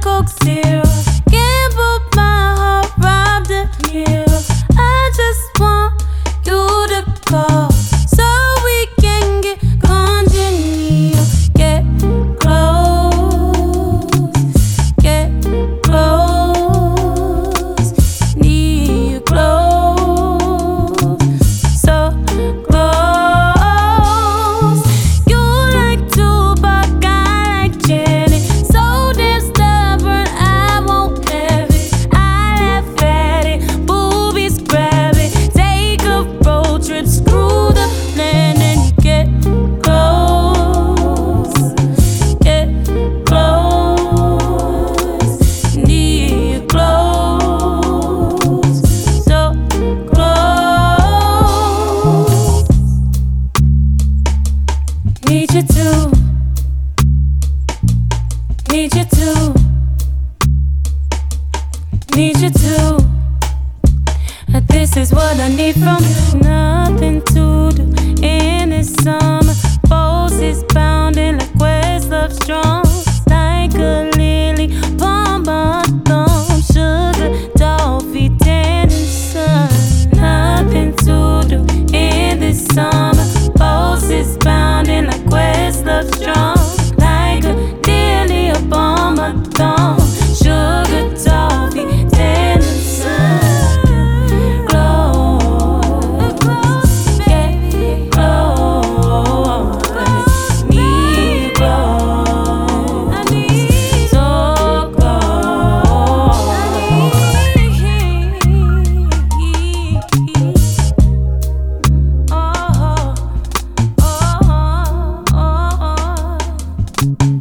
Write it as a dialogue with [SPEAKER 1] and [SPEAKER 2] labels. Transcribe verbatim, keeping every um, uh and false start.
[SPEAKER 1] Coke Zero. Gambled my heart, robbed a hero. I just want you to call so we can get congenial. Get close, get close. Need you close, so close. You like Tupac, I like Janet. So damn stubborn, I won't have it. I laugh at it, boobies grab it. Take a road trip, screw the plan and get close, get close. Need you close, so close. Need you to, need you to, need you to. This is what I need from you. Nothing to do in this summer. Pulses pounding like Questlove strong. Like a lily upon my thumb. Sugar, toffee, tan and sun. Nothing to do in this summer. Pulses pounding like Questlove strong. Like a lily upon my thumb. Sugar, toffee, tan and sun. Oh, oh, oh, oh.